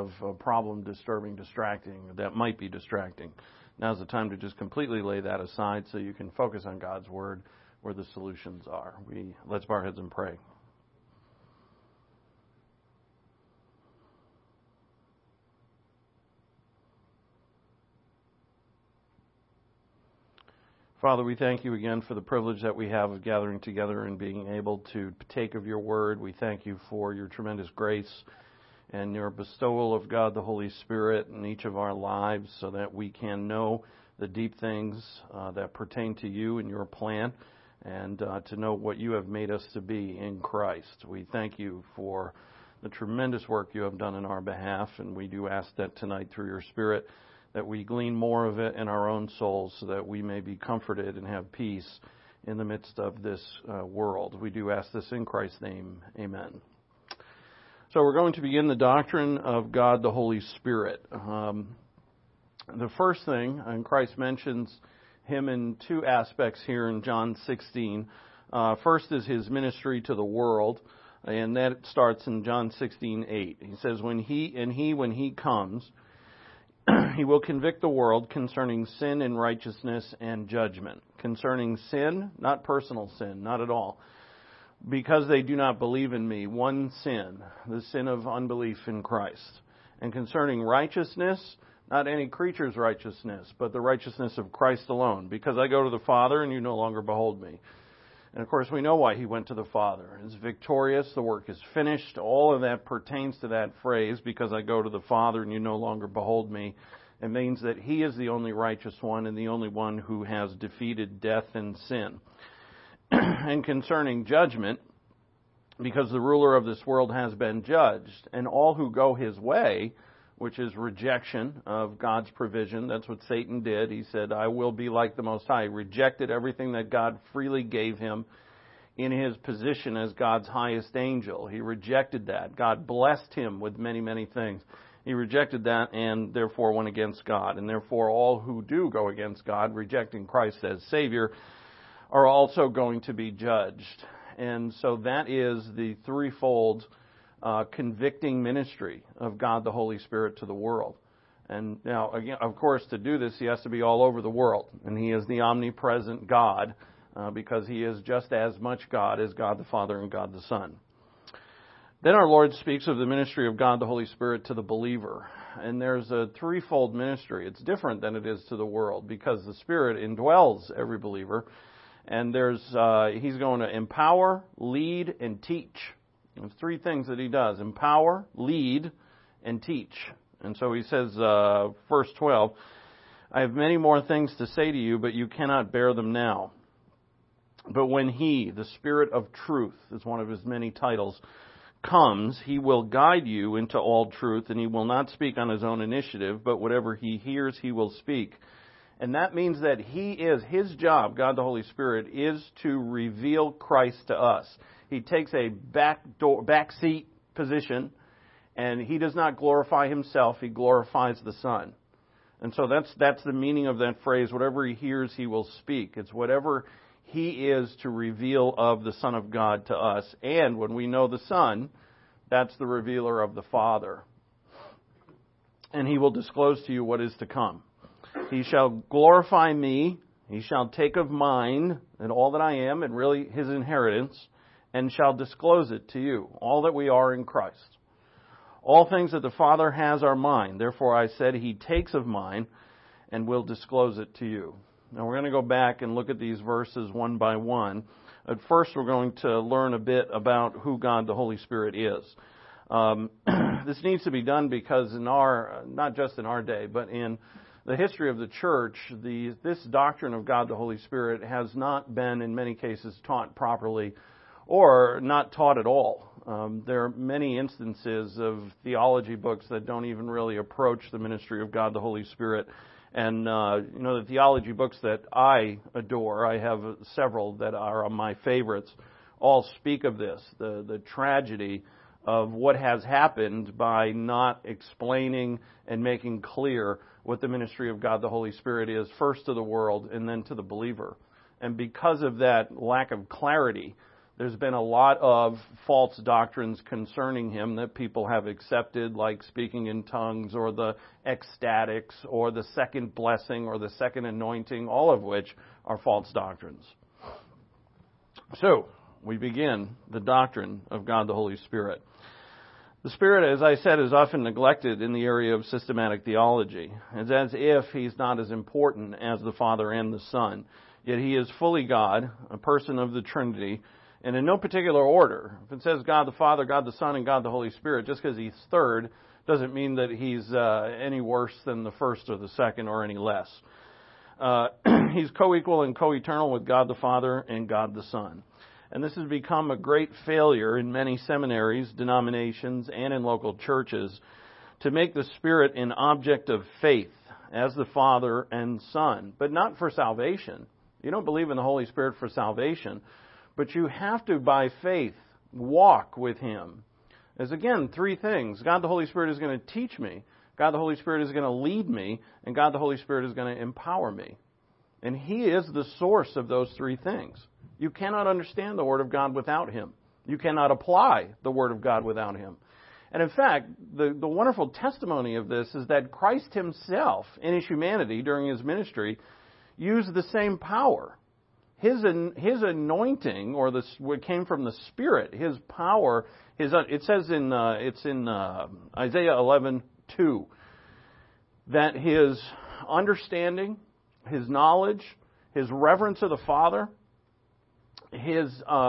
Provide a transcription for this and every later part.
of problem, disturbing, distracting, that might be distracting. Now's the time to just completely lay that aside so you can focus on God's Word where the solutions are. Let's bow our heads and pray. Father, we thank you again for the privilege that we have of gathering together and being able to partake of your word. We thank you for your tremendous grace and your bestowal of God the Holy Spirit in each of our lives so that we can know the deep things that pertain to you and your plan and to know what you have made us to be in Christ. We thank you for the tremendous work you have done in our behalf, and we do ask that tonight through your Spirit that we glean more of it in our own souls so that we may be comforted and have peace in the midst of this world. We do ask this in Christ's name. Amen. So we're going to begin the doctrine of God the Holy Spirit. The first thing, and Christ mentions him in two aspects here in John 16. First is his ministry to the world, and that starts in John 16:8. He says, when he comes, he will convict the world concerning sin and righteousness and judgment. Concerning sin, not personal sin, not at all. Because they do not believe in me, one sin, the sin of unbelief in Christ. And concerning righteousness, not any creature's righteousness, but the righteousness of Christ alone. Because I go to the Father and you no longer behold me. And of course we know why he went to the Father. He's victorious, the work is finished. All of that pertains to that phrase, because I go to the Father and you no longer behold me. It means that he is the only righteous one and the only one who has defeated death and sin. And concerning judgment, because the ruler of this world has been judged, and all who go his way, which is rejection of God's provision. That's what Satan did. He said, I will be like the Most High. He rejected everything that God freely gave him in his position as God's highest angel. He rejected that. God blessed him with many, many things. He rejected that and therefore went against God. And therefore all who do go against God, rejecting Christ as Savior, are also going to be judged. And so that is the threefold convicting ministry of God the Holy Spirit to the world. And now, again, of course, to do this, he has to be all over the world. And he is the omnipresent God because he is just as much God as God the Father and God the Son. Then our Lord speaks of the ministry of God the Holy Spirit to the believer. And there's a threefold ministry. It's different than it is to the world because the Spirit indwells every believer. And he's going to empower, lead, and teach. There's three things that he does: empower, lead, and teach. And so he says, verse 12, I have many more things to say to you, but you cannot bear them now. But when he, the Spirit of truth, is one of his many titles, comes, he will guide you into all truth, and he will not speak on his own initiative, but whatever he hears, he will speak. And that means that his job, God the Holy Spirit, is to reveal Christ to us. He takes a backseat position, and he does not glorify himself, he glorifies the Son. And so that's the meaning of that phrase, whatever he hears, he will speak. It's whatever he is to reveal of the Son of God to us. And when we know the Son, that's the revealer of the Father. And he will disclose to you what is to come. He shall glorify me, he shall take of mine and all that I am, and really his inheritance, and shall disclose it to you, all that we are in Christ. All things that the Father has are mine. Therefore I said, he takes of mine and will disclose it to you. Now we're going to go back and look at these verses one by one. At first we're going to learn a bit about who God the Holy Spirit is. This needs to be done because not just in our day, but in the history of the church, this doctrine of God the Holy Spirit has not been in many cases taught properly or not taught at all. There are many instances of theology books that don't even really approach the ministry of God the Holy Spirit. And, the theology books that I adore, I have several that are my favorites, all speak of this, the tragedy of what has happened by not explaining and making clear what the ministry of God the Holy Spirit is, first to the world and then to the believer. And because of that lack of clarity, There's been a lot of false doctrines concerning him that people have accepted, like speaking in tongues or the ecstatics or the second blessing or the second anointing, all of which are false doctrines. So, we begin the doctrine of God the Holy Spirit. The Spirit, as I said, is often neglected in the area of systematic theology. It's as if He's not as important as the Father and the Son. Yet He is fully God, a person of the Trinity, and in no particular order. If it says God the Father, God the Son, and God the Holy Spirit, just because He's third doesn't mean that He's any worse than the first or the second or any less. He's co-equal and co-eternal with God the Father and God the Son. And this has become a great failure in many seminaries, denominations, and in local churches to make the Spirit an object of faith as the Father and Son, but not for salvation. You don't believe in the Holy Spirit for salvation, but you have to, by faith, walk with Him. There's, again, three things. God the Holy Spirit is going to teach me. God the Holy Spirit is going to lead me. And God the Holy Spirit is going to empower me. And He is the source of those three things. You cannot understand the Word of God without Him. You cannot apply the Word of God without Him. And in fact, the wonderful testimony of this is that Christ Himself, in His humanity during His ministry, used the same power. His anointing, or what came from the Spirit, His power, it says in Isaiah 11:2 that His understanding, His knowledge, His reverence of the Father, His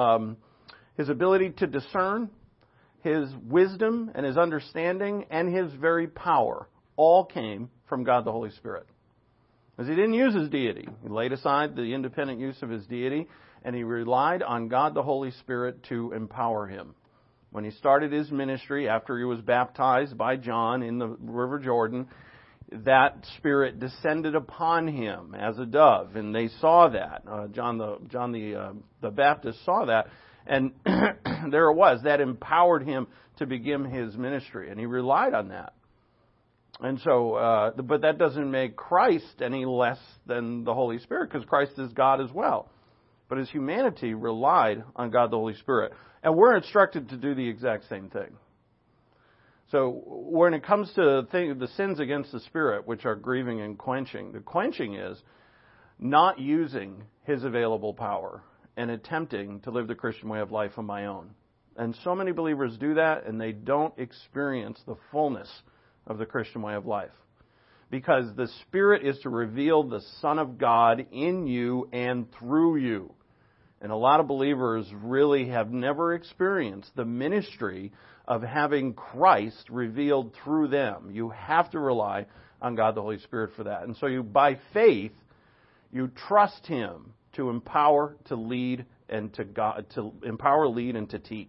ability to discern, His wisdom and His understanding, and His very power all came from God the Holy Spirit. Because He didn't use His deity. He laid aside the independent use of His deity, and He relied on God the Holy Spirit to empower Him. When He started His ministry, after He was baptized by John in the River Jordan, that Spirit descended upon Him as a dove, and they saw that. John the Baptist saw that, and there it was. That empowered Him to begin His ministry, and He relied on that. And so, but that doesn't make Christ any less than the Holy Spirit, because Christ is God as well. But His humanity relied on God the Holy Spirit. And we're instructed to do the exact same thing. So when it comes to the sins against the Spirit, which are grieving and quenching, the quenching is not using His available power and attempting to live the Christian way of life on my own. And so many believers do that, and they don't experience the fullness of the Christian way of life. Because the Spirit is to reveal the Son of God in you and through you. And a lot of believers really have never experienced the ministry of having Christ revealed through them. You have to rely on God the Holy Spirit for that. And so you, by faith, you trust Him to empower, to lead, and to empower, lead, and to teach.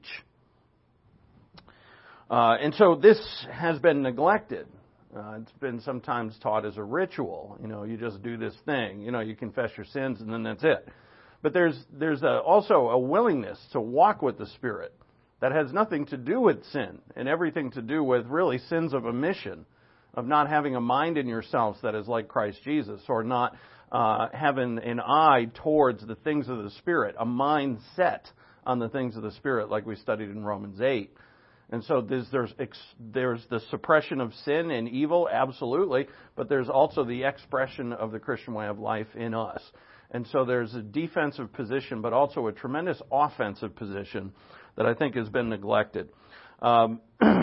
And so this has been neglected. It's been sometimes taught as a ritual. You just do this thing. You confess your sins and then that's it. But there's also a willingness to walk with the Spirit that has nothing to do with sin and everything to do with really sins of omission, of not having a mind in yourselves that is like Christ Jesus, or not having an eye towards the things of the Spirit, a mind set on the things of the Spirit, like we studied in Romans 8. And so there's the suppression of sin and evil, absolutely, but there's also the expression of the Christian way of life in us. And so there's a defensive position, but also a tremendous offensive position that I think has been neglected. So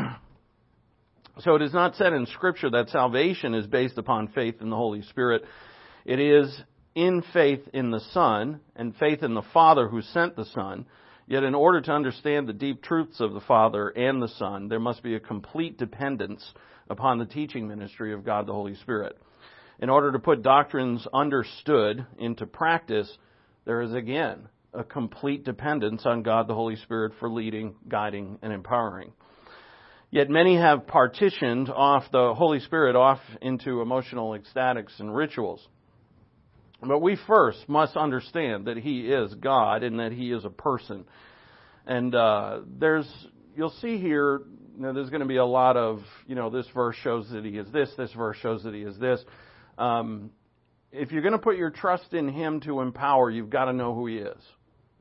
it is not said in Scripture that salvation is based upon faith in the Holy Spirit. It is in faith in the Son and faith in the Father who sent the Son. Yet in order to understand the deep truths of the Father and the Son, there must be a complete dependence upon the teaching ministry of God the Holy Spirit. In order to put doctrines understood into practice, there is again a complete dependence on God the Holy Spirit for leading, guiding, and empowering. Yet many have partitioned off the Holy Spirit off into emotional ecstatics and rituals. But we first must understand that He is God and that He is a person. And you'll see here, there's going to be a lot of, this verse shows that He is this verse shows that He is this. If you're going to put your trust in Him to empower, you've got to know who He is.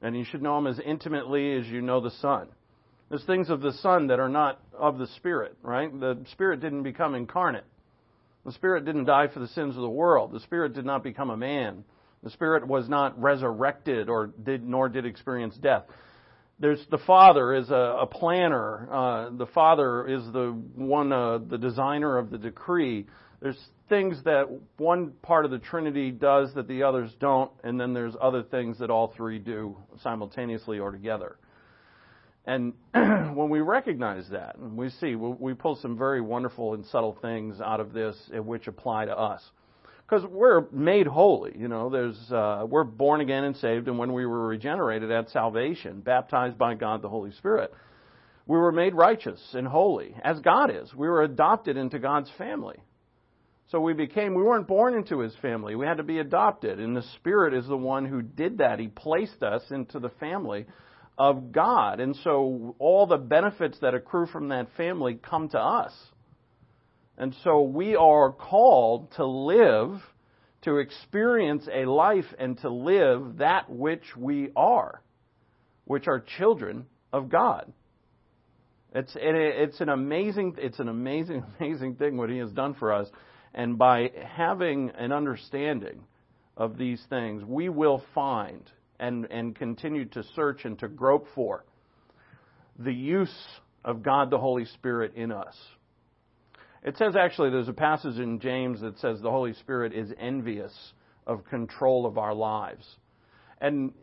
And you should know him as intimately as you know the Son. There's things of the Son that are not of the Spirit, right? The Spirit didn't become incarnate. The Spirit didn't die for the sins of the world. The Spirit did not become a man. The Spirit was not resurrected nor did experience death. The Father is a planner. The Father is the designer of the decree. There's things that one part of the Trinity does that the others don't, and then there's other things that all three do simultaneously or together. And when we recognize that, and we pull some very wonderful and subtle things out of this which apply to us. Because we're made holy, we're born again and saved, and when we were regenerated at salvation, baptized by God the Holy Spirit, we were made righteous and holy, as God is. We were adopted into God's family. So we weren't born into His family. We had to be adopted, and the Spirit is the one who did that. He placed us into the family of God, and so all the benefits that accrue from that family come to us. And so we are called to experience a life and to live that which we are, which are children of God. It's an amazing thing what He has done for us. And by having an understanding of these things, we will find and continue to search and to grope for the use of God the Holy Spirit in us. It says actually, there's a passage in James that says the Holy Spirit is envious of control of our lives. And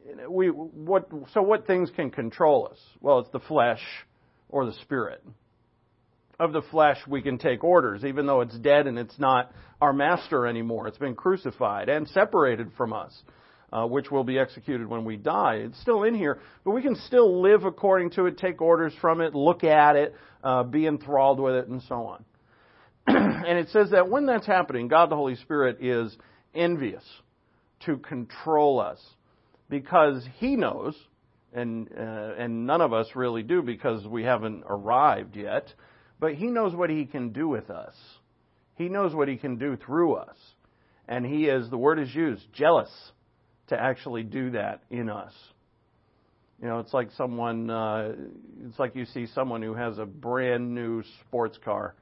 what things can control us? Well, it's the flesh or the Spirit. Of the flesh, we can take orders, even though it's dead and it's not our master anymore. It's been crucified and separated from us, which will be executed when we die. It's still in here, but we can still live according to it, take orders from it, look at it, be enthralled with it, and so on. And it says that when that's happening, God the Holy Spirit is envious to control us because He knows, and none of us really do because we haven't arrived yet, but He knows what He can do with us. He knows what He can do through us. And He is, the word is used, jealous to actually do that in us. It's like it's like you see someone who has a brand new sports car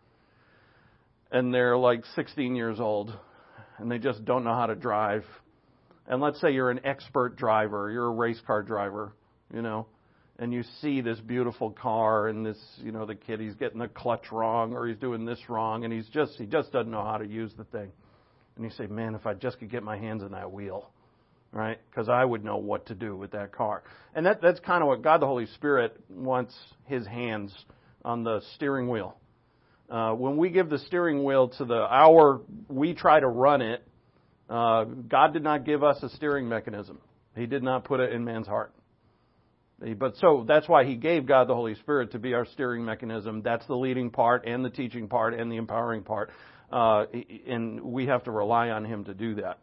and they're like 16 years old and they just don't know how to drive. And let's say you're an expert driver, you're a race car driver, and you see this beautiful car and this, the kid, he's getting the clutch wrong or he's doing this wrong and he just doesn't know how to use the thing. And you say, man, if I just could get my hands on that wheel, right? Because I would know what to do with that car. And that's kind of what God the Holy Spirit wants His hands on the steering wheel. When we give the steering wheel to we try to run it, God did not give us a steering mechanism. He did not put it in man's heart. So that's why He gave God the Holy Spirit to be our steering mechanism. That's the leading part and the teaching part and the empowering part. And we have to rely on Him to do that.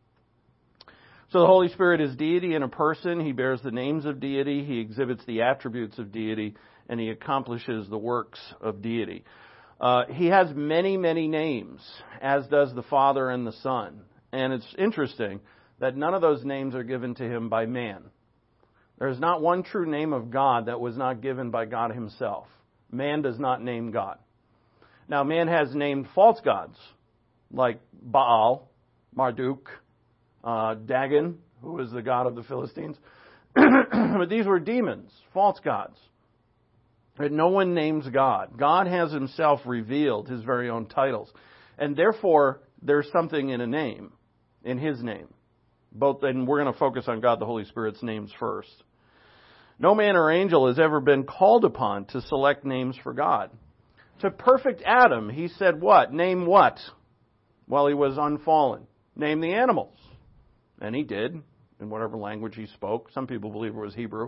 So the Holy Spirit is deity in a person. He bears the names of deity. He exhibits the attributes of deity. And He accomplishes the works of deity. He has many, many names, as does the Father and the Son. And it's interesting that none of those names are given to Him by man. There is not one true name of God that was not given by God Himself. Man does not name God. Now, man has named false gods, like Baal, Marduk, Dagon, who was the god of the Philistines. But these were demons, false gods. And no one names God. God has Himself revealed His very own titles. And therefore, there's something in a name, in His name. And we're going to focus on God the Holy Spirit's names first. No man or angel has ever been called upon to select names for God. To perfect Adam, He said what? Name what? While he was unfallen. Name the animals. And he did, in whatever language he spoke. Some people believe it was Hebrew.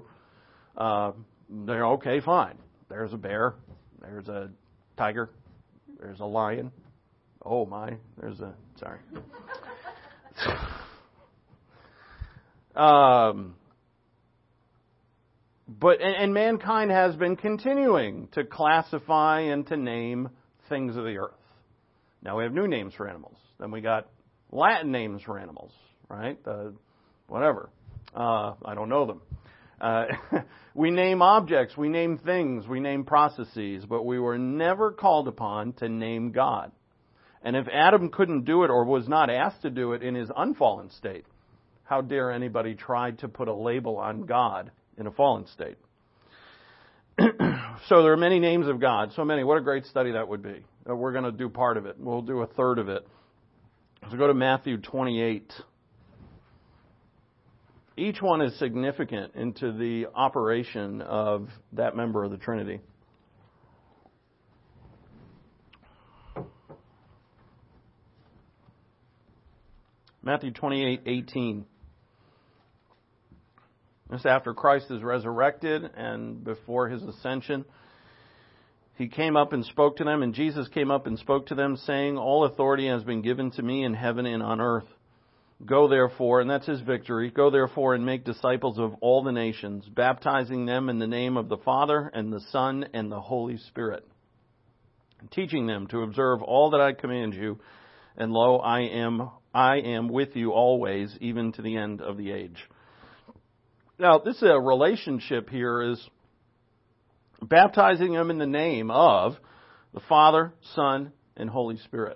They're okay, fine. There's a bear. There's a tiger. There's a lion. Oh my, sorry. And mankind has been continuing to classify and to name things of the earth. Now we have new names for animals. Then we got Latin names for animals, right? Whatever. I don't know them. We name objects, we name things, we name processes, but we were never called upon to name God. And if Adam couldn't do it or was not asked to do it in his unfallen state, how dare anybody try to put a label on God in a fallen state? So there are many names of God, so many. What a great study that would be. We're going to do part of it. We'll do a third of it. So go to Matthew 28. Each one is significant into the operation of that member of the Trinity. Matthew 28:18. This after Christ is resurrected and before his ascension. He came up and spoke to them, and Jesus came up and spoke to them, saying, "All authority has been given to me in heaven and on earth. Go therefore," and that's his victory, "go therefore and make disciples of all the nations, baptizing them in the name of the Father and the Son and the Holy Spirit, teaching them to observe all that I command you, and lo, I am with you always, even to the end of the age." Now, this relationship here is baptizing them in the name of the Father, Son, and Holy Spirit.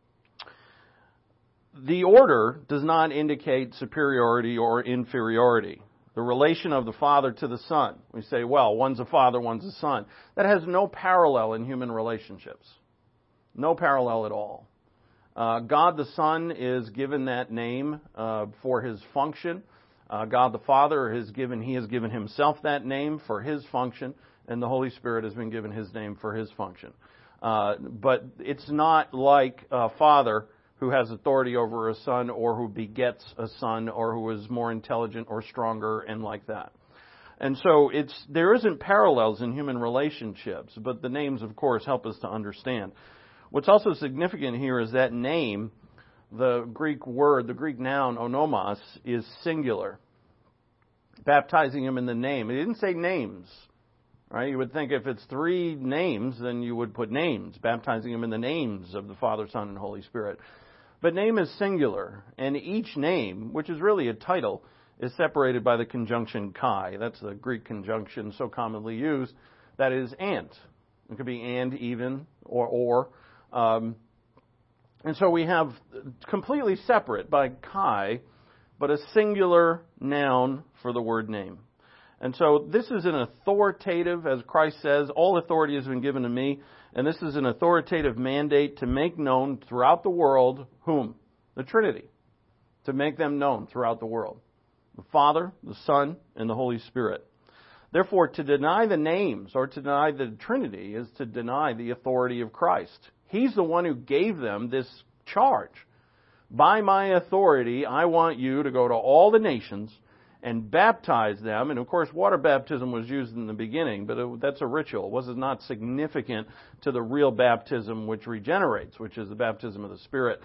The order does not indicate superiority or inferiority. The relation of the Father to the Son. We say, well, one's a father, one's a son. That has no parallel in human relationships. No parallel at all. God the Son is given that name for his function. God the Father has given himself that name for his function, and the Holy Spirit has been given his name for his function. But it's not like a father who has authority over a son, or who begets a son, or who is more intelligent or stronger and like that. And so there isn't parallels in human relationships, but the names, of course, help us to understand. What's also significant here is that name, the Greek word, the Greek noun, onomos, is singular. Baptizing him in the name. It didn't say names, right? You would think if it's three names, then you would put names, baptizing him in the names of the Father, Son, and Holy Spirit. But name is singular, and each name, which is really a title, is separated by the conjunction kai. That's the Greek conjunction so commonly used. That is and. It could be and, even, or. And so we have completely separate by kai, but a singular noun for the word name. And so this is an authoritative, as Christ says, all authority has been given to me, and this is an authoritative mandate to make known throughout the world, whom? The Trinity. To make them known throughout the world. The Father, the Son, and the Holy Spirit. Therefore, to deny the names or to deny the Trinity is to deny the authority of Christ. He's the one who gave them this charge. By my authority, I want you to go to all the nations and baptize them. And of course, water baptism was used in the beginning, but that's a ritual. It was not significant to the real baptism which regenerates, which is the baptism of the Spirit.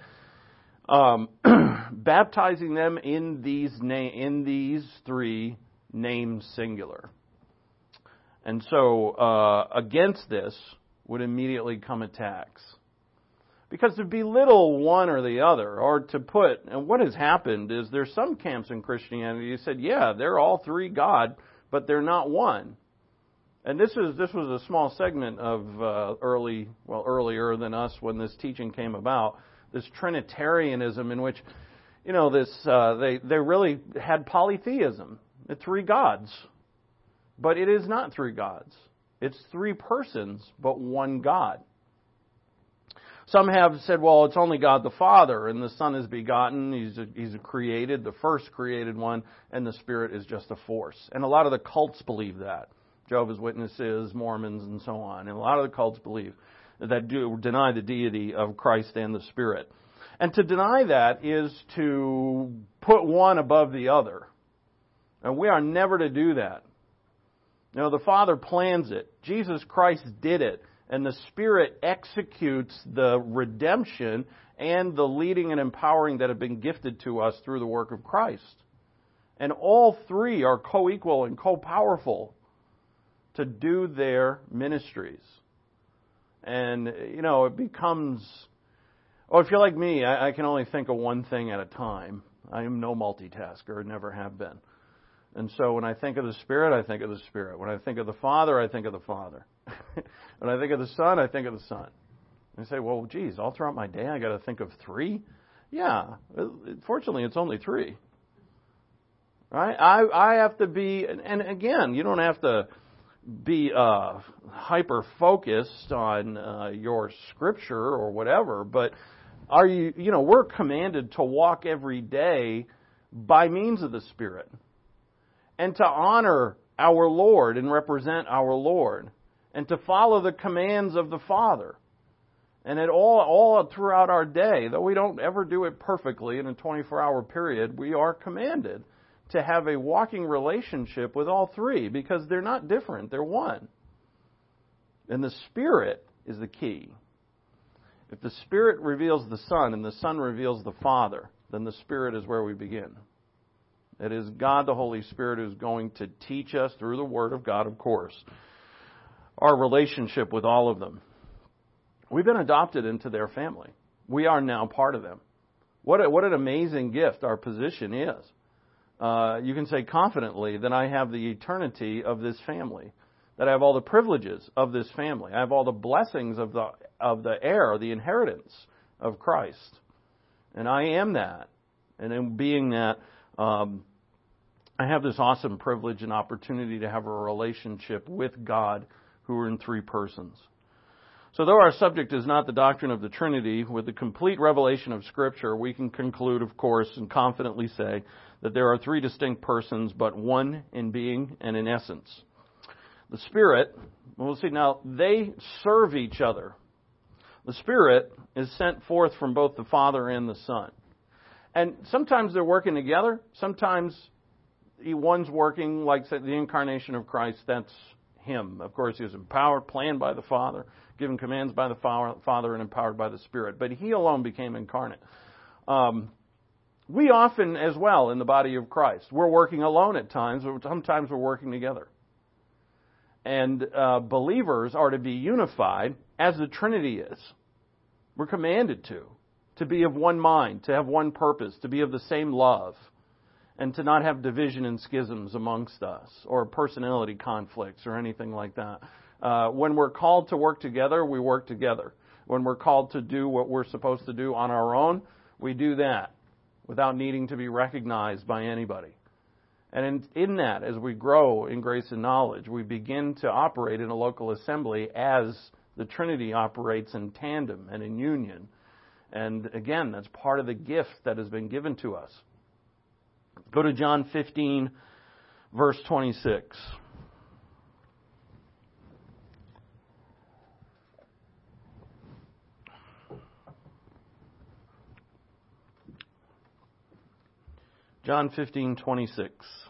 Baptizing them in these three names singular. And so against this would immediately come attacks. Because to belittle one or the other, or to put, and what has happened is there's some camps in Christianity who said, yeah, they're all three God, but they're not one. And this was a small segment of earlier than us when this teaching came about, this Trinitarianism in which, they really had polytheism. It's three gods. But it is not three gods. It's three persons, but one God. Some have said, well, it's only God the Father, and the Son is begotten, he's created, the first created one, and the Spirit is just a force. And a lot of the cults believe that. Jehovah's Witnesses, Mormons, and so on. And a lot of the cults believe that deny the deity of Christ and the Spirit. And to deny that is to put one above the other. And we are never to do that. The Father plans it. Jesus Christ did it. And the Spirit executes the redemption and the leading and empowering that have been gifted to us through the work of Christ. And all three are co-equal and co-powerful to do their ministries. And, it becomes... if you're like me, I can only think of one thing at a time. I am no multitasker, never have been. And so when I think of the Spirit, I think of the Spirit. When I think of the Father, I think of the Father. When I think of the Son, I think of the Son. And you say, well, geez, all throughout my day I got to think of three? Yeah. Fortunately, it's only three. Right? I have to be, and again, you don't have to be hyper-focused on your scripture or whatever, but we're commanded to walk every day by means of the Spirit and to honor our Lord and represent our Lord and to follow the commands of the Father. And it all throughout our day, though we don't ever do it perfectly in a 24-hour period, we are commanded to have a walking relationship with all three because they're not different. They're one. And the Spirit is the key. If the Spirit reveals the Son and the Son reveals the Father, then the Spirit is where we begin. It is God the Holy Spirit who's going to teach us through the Word of God, of course, our relationship with all of them. We've been adopted into their family. We are now part of them. What an amazing gift our position is. You can say confidently that I have the eternity of this family, that I have all the privileges of this family. I have all the blessings of the heir, the inheritance of Christ. And I am that. And in being that, I have this awesome privilege and opportunity to have a relationship with God who are in three persons. So though our subject is not the doctrine of the Trinity, with the complete revelation of Scripture, we can conclude, of course, and confidently say that there are three distinct persons, but one in being and in essence. The Spirit, we'll see now, they serve each other. The Spirit is sent forth from both the Father and the Son. And sometimes they're working together. Sometimes one's working, like the incarnation of Christ, that's Him. Of course, He was empowered, planned by the Father, given commands by the Father, and empowered by the Spirit. But He alone became incarnate. We often, as well, in the body of Christ, we're working alone at times, but sometimes we're working together. And believers are to be unified as the Trinity is. We're commanded to be of one mind, to have one purpose, to be of the same love, and to not have division and schisms amongst us, or personality conflicts, or anything like that. When we're called to work together, we work together. When we're called to do what we're supposed to do on our own, we do that without needing to be recognized by anybody. And in that, as we grow in grace and knowledge, we begin to operate in a local assembly as the Trinity operates in tandem and in union. And again, that's part of the gift that has been given to us. Go to John 15, verse 26. John 15:26.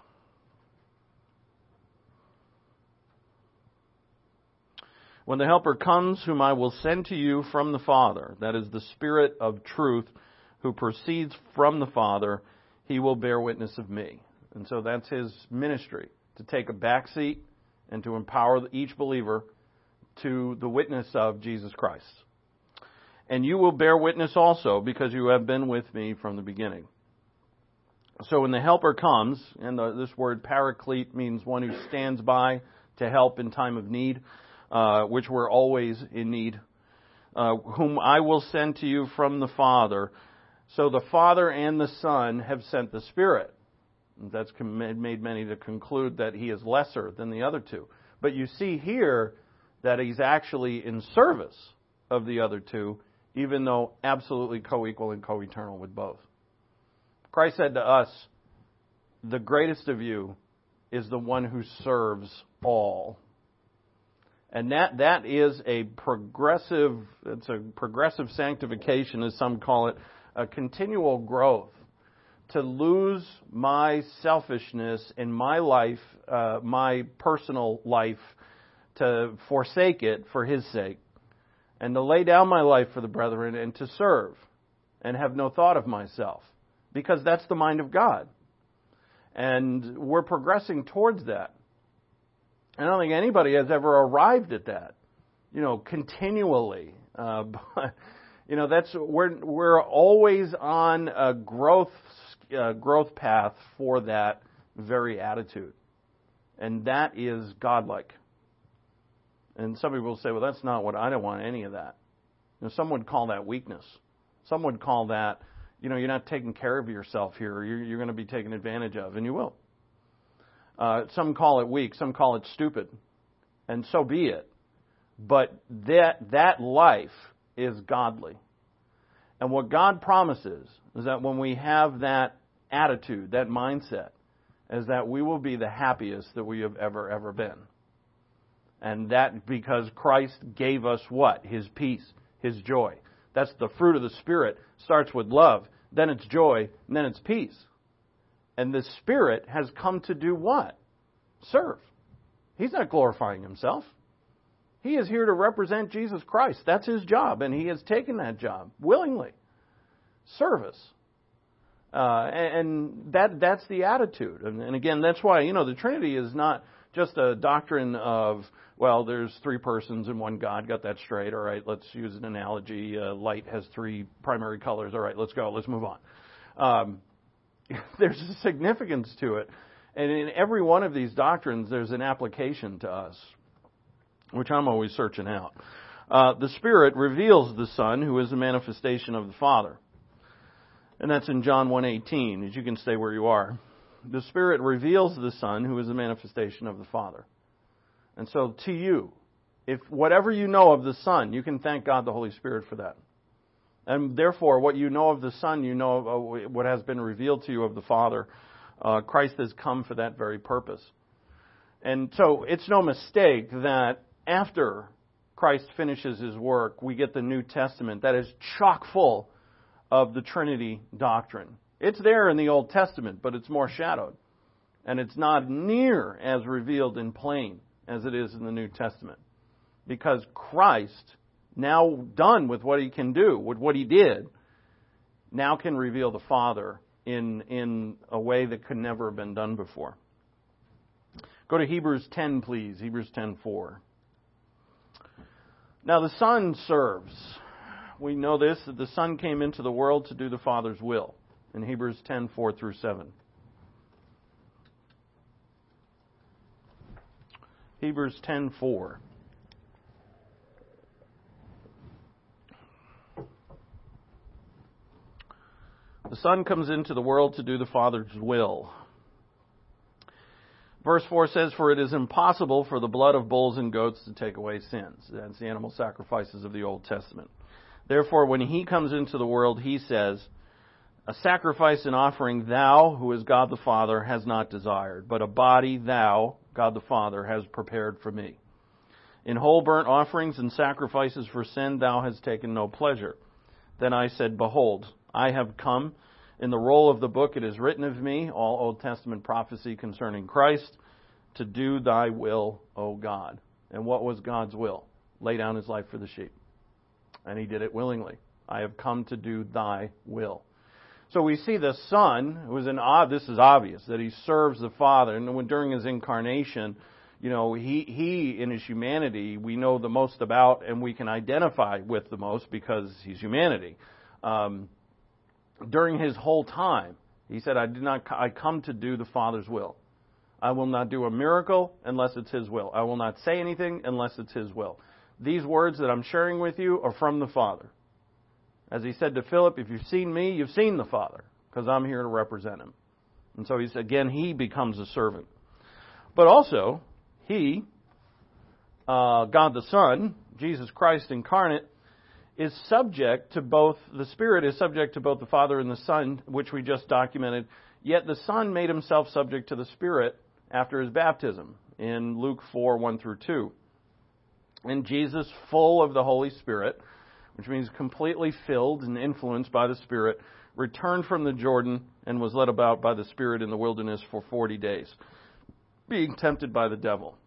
When the Helper comes, whom I will send to you from the Father, that is the Spirit of truth, who proceeds from the Father, He will bear witness of me. And so that's His ministry, to take a back seat and to empower each believer to the witness of Jesus Christ. And you will bear witness also, because you have been with me from the beginning. So when the Helper comes, and this word paraclete means one who stands by to help in time of need, which we're always in need, whom I will send to you from the Father. So the Father and the Son have sent the Spirit. That's made many to conclude that He is lesser than the other two. But you see here that He's actually in service of the other two, even though absolutely co-equal and co-eternal with both. Christ said to us, the greatest of you is the one who serves all. And that is a progressive sanctification, as some call it, a continual growth. To lose my selfishness in my life, my personal life, to forsake it for His sake, and to lay down my life for the brethren, and to serve, and have no thought of myself. Because that's the mind of God. And we're progressing towards that. I don't think anybody has ever arrived at that, continually. But that's we're always on a growth path for that very attitude. And that is godlike. And some people will say, well, that's not what, I don't want any of that. Some would call that weakness. Some would call that, you're not taking care of yourself here. You're going to be taken advantage of, and you will. Some call it weak. Some call it stupid. And so be it. But that life is godly. And what God promises is that when we have that attitude, that mindset, is that we will be the happiest that we have ever been. And that because Christ gave us what? His peace, His joy. That's the fruit of the Spirit. Starts with love, then it's joy, and then it's peace. And the Spirit has come to do what? Serve. He's not glorifying Himself. He is here to represent Jesus Christ. That's His job, and He has taken that job willingly. Service. And that's the attitude. And again, that's why, the Trinity is not just a doctrine of, well, there's three persons and one God. Got that straight. All right, let's use an analogy. Light has three primary colors. All right, let's go. Let's move on. There's a significance to it. And in every one of these doctrines, there's an application to us, which I'm always searching out. The Spirit reveals the Son, who is a manifestation of the Father. And that's in John 1:18, as you can stay where you are. The Spirit reveals the Son, who is a manifestation of the Father. And so to you, if whatever you know of the Son, you can thank God the Holy Spirit for that. And therefore, what you know of the Son, you know of what has been revealed to you of the Father. Christ has come for that very purpose. And so it's no mistake that after Christ finishes His work, we get the New Testament that is chock full of the Trinity doctrine. It's there in the Old Testament, but it's more shadowed. And it's not near as revealed in plain as it is in the New Testament. Because Christ, now done with what He can do, with what He did, now can reveal the Father in a way that could never have been done before. Go to Hebrews 10, please. Hebrews 10:4. Now the Son serves. We know this, that the Son came into the world to do the Father's will. In Hebrews 10:4 through 7. Hebrews 10:4. The Son comes into the world to do the Father's will. Verse 4 says, for it is impossible for the blood of bulls and goats to take away sins. That's the animal sacrifices of the Old Testament. Therefore, when He comes into the world, He says, a sacrifice and offering Thou, who is God the Father, has not desired, but a body Thou, God the Father, has prepared for Me. In whole burnt offerings and sacrifices for sin Thou hast taken no pleasure. Then I said, behold, I have come. In the roll of the book it is written of Me, all Old Testament prophecy concerning Christ, to do Thy will, O God. And what was God's will? Lay down His life for the sheep. And He did it willingly. I have come to do Thy will. So we see the Son, this is obvious, that He serves the Father. And when during His incarnation, He in His humanity, we know the most about and we can identify with the most because He's humanity. During His whole time, He said, I come to do the Father's will. I will not do a miracle unless it's His will. I will not say anything unless it's His will. These words that I'm sharing with you are from the Father. As He said to Philip, if you've seen Me, you've seen the Father, because I'm here to represent Him. And so He becomes a servant. But also, He, God the Son, Jesus Christ incarnate, is subject to both, the Spirit is subject to both the Father and the Son, which we just documented, yet the Son made Himself subject to the Spirit after His baptism in Luke 4:1 through 2. And Jesus, full of the Holy Spirit, which means completely filled and influenced by the Spirit, returned from the Jordan and was led about by the Spirit in the wilderness for 40 days, being tempted by the devil.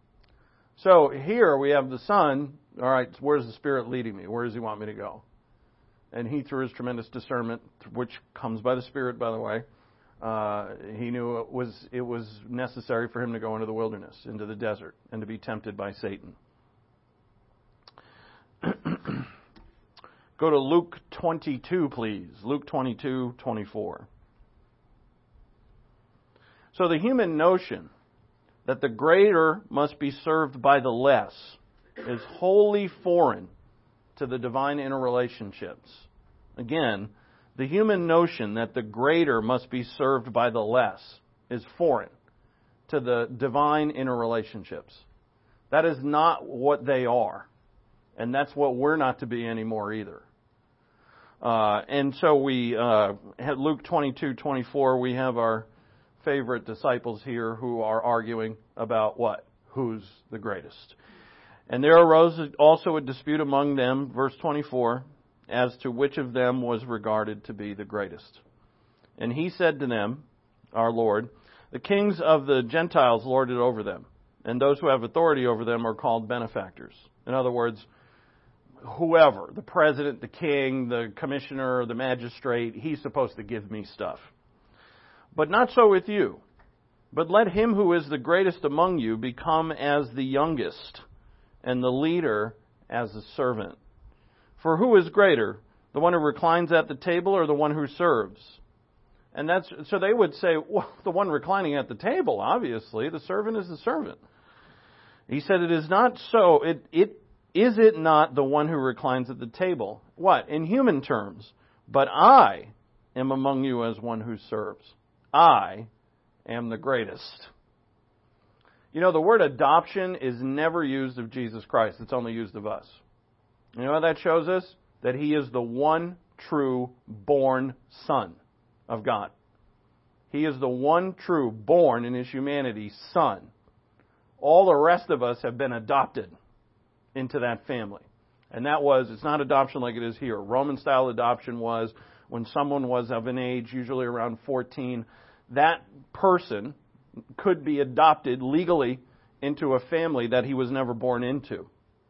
So here we have the Son. All right, where's the Spirit leading me? Where does He want me to go? And He, through His tremendous discernment, which comes by the Spirit, by the way, He knew it was necessary for Him to go into the wilderness, into the desert, and to be tempted by Satan. Go to Luke 22, please. Luke 22:24. So the human notion that the greater must be served by the less is wholly foreign to the divine interrelationships. Again, the human notion that the greater must be served by the less is foreign to the divine interrelationships. That is not what they are. And that's what we're not to be anymore either. And so we had Luke 22:24, we have our favorite disciples here who are arguing about what? Who's the greatest? And there arose also a dispute among them, verse 24, as to which of them was regarded to be the greatest. And he said to them, our Lord, the kings of the Gentiles lord it over them, and those who have authority over them are called benefactors. In other words, whoever, the president, the king, the commissioner, the magistrate, he's supposed to give me stuff. But not so with you. But let him who is the greatest among you become as the youngest, and the leader as the servant. For who is greater, the one who reclines at the table or the one who serves? And so they would say, well, the one reclining at the table, obviously, the servant is the servant. He said, it is not so. Is it not the one who reclines at the table? What? In human terms. But I am among you as one who serves. I am the greatest. You know, the word adoption is never used of Jesus Christ. It's only used of us. You know what that shows us? That He is the one true born Son of God. He is the one true born in His humanity Son. All the rest of us have been adopted into that family. And that was, it's not adoption like it is here. Roman style adoption was when someone was of an age, usually around 14, that person could be adopted legally into a family that he was never born into.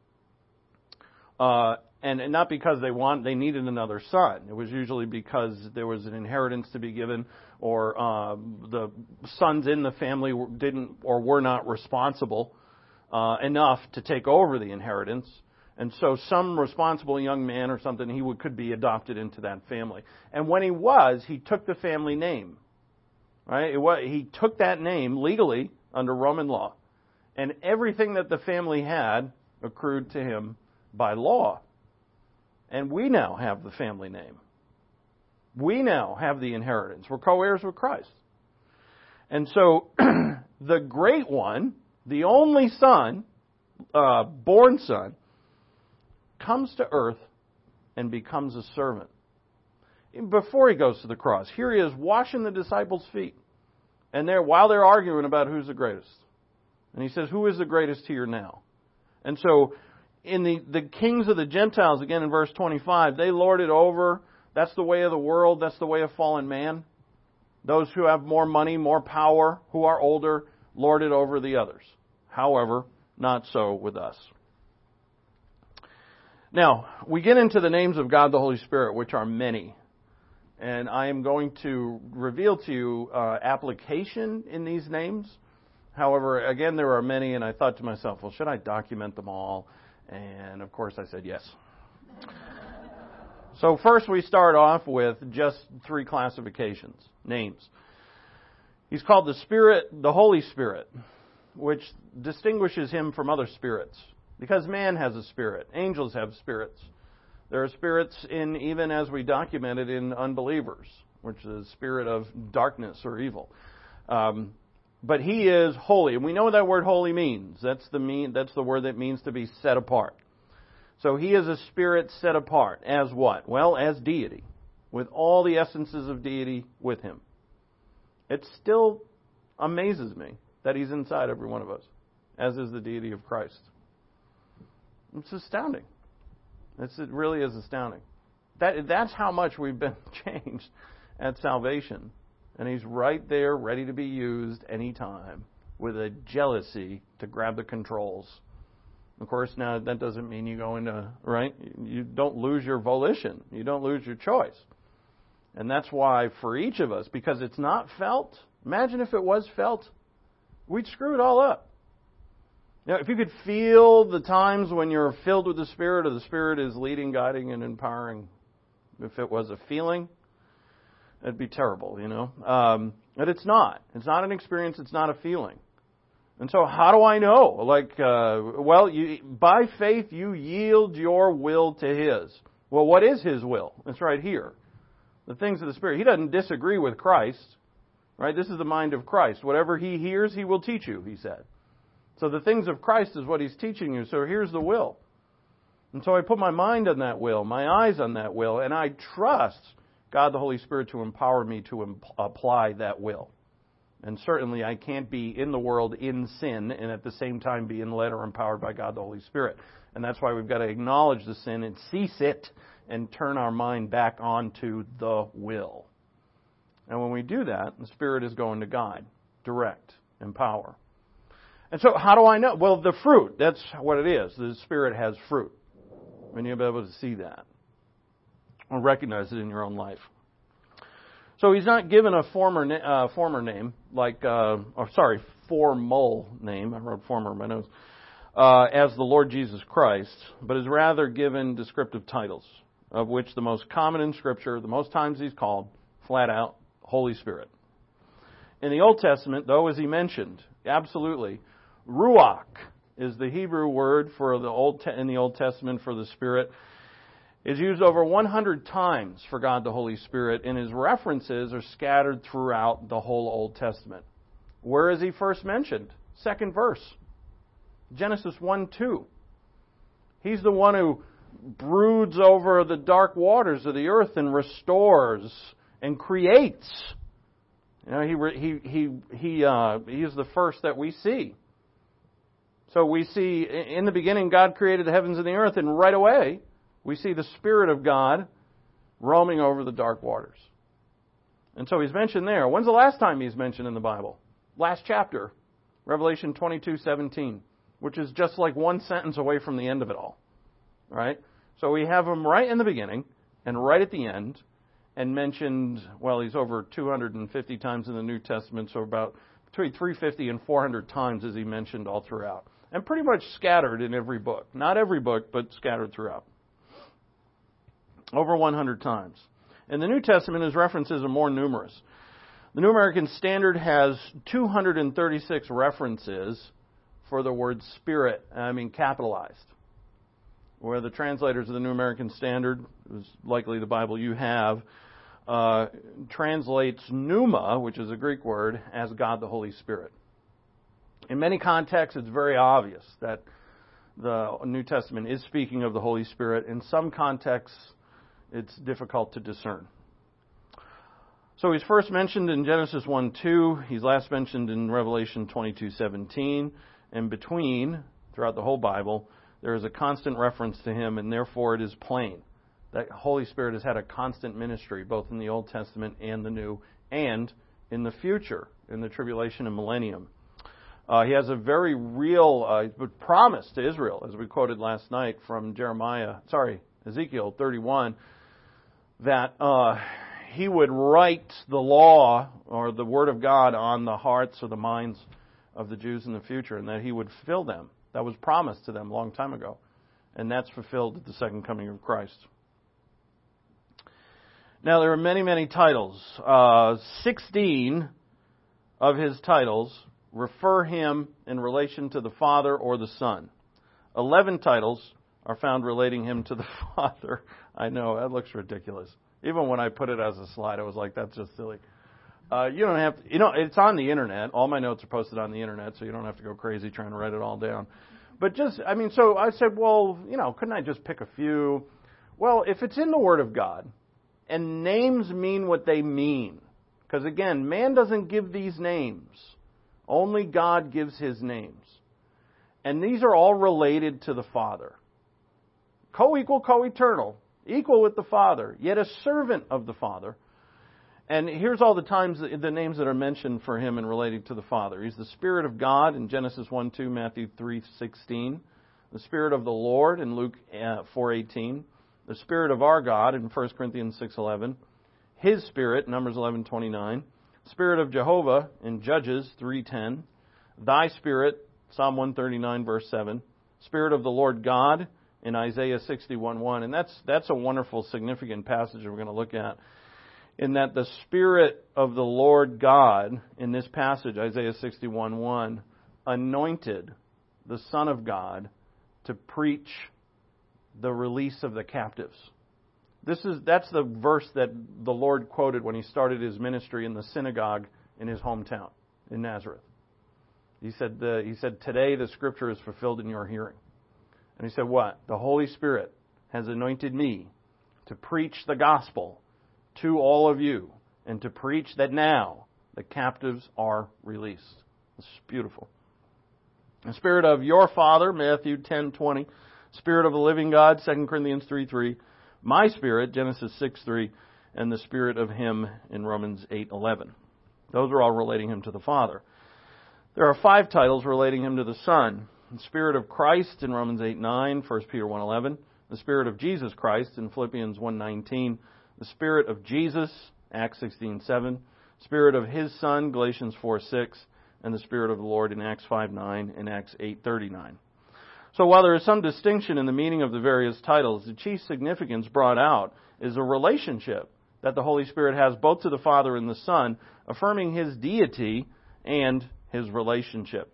And not because they needed another son. It was usually because there was an inheritance to be given, or the sons in the family were not responsible enough to take over the inheritance. And so some responsible young man or something, could be adopted into that family. And when he took the family name. Right? He took that name legally under Roman law. And everything that the family had accrued to him by law. And we now have the family name. We now have the inheritance. We're co-heirs with Christ. And so the great one, the only son, born son, comes to earth and becomes a servant. Before he goes to the cross, here he is washing the disciples' feet. And while they're arguing about who's the greatest. And he says, who is the greatest here now? And so in the kings of the Gentiles, again in verse 25, they lord it over. That's the way of the world. That's the way of fallen man. Those who have more money, more power, who are older, lord it over the others. However, not so with us. Now, we get into the names of God the Holy Spirit, which are many. And I am going to reveal to you application in these names. However, again, there are many, and I thought to myself, well, should I document them all? And, of course, I said yes. So first we start off with just 3 classifications, names. He's called the Holy Spirit, which distinguishes Him from other spirits. Because man has a spirit. Angels have spirits. There are spirits even as we documented in unbelievers, which is the spirit of darkness or evil. But He is holy, and we know what that word holy means. That's the word that means to be set apart. So He is a spirit set apart as what? Well, as deity, with all the essences of deity with Him. It still amazes me that He's inside every one of us, as is the deity of Christ. It's astounding. It really is astounding. That's how much we've been changed at salvation. And He's right there, ready to be used anytime, with a jealousy to grab the controls. Of course, now that doesn't mean you go into, right? You don't lose your volition. You don't lose your choice. And that's why for each of us, because it's not felt, imagine if it was felt, we'd screw it all up. Now, if you could feel the times when you're filled with the Spirit, or the Spirit is leading, guiding, and empowering, if it was a feeling, It'd be terrible, But it's not. It's not an experience. It's not a feeling. And so how do I know? By faith you yield your will to His. Well, what is His will? It's right here. The things of the Spirit. He doesn't disagree with Christ. Right? This is the mind of Christ. Whatever He hears, He will teach you, He said. So the things of Christ is what He's teaching you. So here's the will. And so I put my mind on that will, my eyes on that will, and I trust God the Holy Spirit to empower me to apply that will. And certainly I can't be in the world in sin and at the same time being led or empowered by God the Holy Spirit. And that's why we've got to acknowledge the sin and cease it and turn our mind back onto the will. And when we do that, the Spirit is going to guide, direct, empower. And so how do I know? Well, the fruit, that's what it is. The Spirit has fruit. And you'll be able to see that or recognize it in your own life. So He's not given a formal name, formal name. I wrote former in my notes. As the Lord Jesus Christ, but is rather given descriptive titles, of which the most common in Scripture, the most times He's called, flat out, Holy Spirit. In the Old Testament, though, as He mentioned, absolutely, Ruach is the Hebrew word for in the Old Testament for the Spirit. Is used over 100 times for God the Holy Spirit, and His references are scattered throughout the whole Old Testament. Where is He first mentioned? Second verse. Genesis 1:2. He's the one who broods over the dark waters of the earth and restores and creates. He is the first that we see. So we see in the beginning God created the heavens and the earth, and right away we see the Spirit of God roaming over the dark waters. And so He's mentioned there. When's the last time He's mentioned in the Bible? Last chapter, Revelation 22:17, which is just like one sentence away from the end of it all. Right? So we have Him right in the beginning and right at the end, and mentioned, He's over 250 times in the New Testament, so about between 350 and 400 times is He mentioned all throughout. And pretty much scattered in every book. Not every book, but scattered throughout. Over 100 times. In the New Testament, His references are more numerous. The New American Standard has 236 references for the word Spirit, capitalized. Where the translators of the New American Standard, is likely the Bible you have, translates pneuma, which is a Greek word, as God the Holy Spirit. In many contexts, it's very obvious that the New Testament is speaking of the Holy Spirit. In some contexts, it's difficult to discern. So He's first mentioned in Genesis 1:2. He's last mentioned in Revelation 22:17. And between, throughout the whole Bible, there is a constant reference to Him, and therefore it is plain that Holy Spirit has had a constant ministry, both in the Old Testament and the New, and in the future, in the tribulation and millennium. He has a very real promise to Israel, as we quoted last night from Ezekiel 31, that He would write the law or the Word of God on the hearts or the minds of the Jews in the future, and that He would fill them. That was promised to them a long time ago. And that's fulfilled at the second coming of Christ. Now, there are many, many titles. 16 of His titles refer Him in relation to the Father or the Son. 11 titles are found relating Him to the Father. I know, that looks ridiculous. Even when I put it as a slide, I was like, that's just silly. You don't have to, it's on the internet. All my notes are posted on the internet, so you don't have to go crazy trying to write it all down. But so I said, couldn't I just pick a few? Well, if it's in the Word of God, and names mean what they mean, because again, man doesn't give these names. Only God gives His names. And these are all related to the Father. Co-equal, co-eternal, equal with the Father, yet a servant of the Father. And here's all the times, the names that are mentioned for Him and relating to the Father. He's the Spirit of God in Genesis 1:2, Matthew 3:16. The Spirit of the Lord in Luke 4:18. The Spirit of our God in 1 Corinthians 6:11. His Spirit, Numbers 11:29. Spirit of Jehovah in Judges 3:10. Thy Spirit, Psalm 139, verse 7. Spirit of the Lord God in Isaiah 61:1. And that's a wonderful, significant passage that we're going to look at. in that the Spirit of the Lord God, in this passage, Isaiah 61:1, anointed the Son of God to preach the release of the captives. That's the verse that the Lord quoted when He started His ministry in the synagogue in His hometown, in Nazareth. He said, today the Scripture is fulfilled in your hearing. And He said what? The Holy Spirit has anointed me to preach the gospel to all of you, and to preach that now the captives are released. It's beautiful. The Spirit of your Father, Matthew 10:20. Spirit of the living God, 2 Corinthians 3:3. My Spirit, Genesis 6:3. And the Spirit of Him in Romans 8:11. Those are all relating Him to the Father. There are 5 titles relating Him to the Son. The Spirit of Christ in Romans 8:9, 1 Peter 1:11. The Spirit of Jesus Christ in Philippians 1:19. The Spirit of Jesus, Acts 16:7. Spirit of His Son, Galatians 4:6. And the Spirit of the Lord in Acts 5:9 and Acts 8:39. So while there is some distinction in the meaning of the various titles, the chief significance brought out is a relationship that the Holy Spirit has both to the Father and the Son, affirming His deity and His relationship.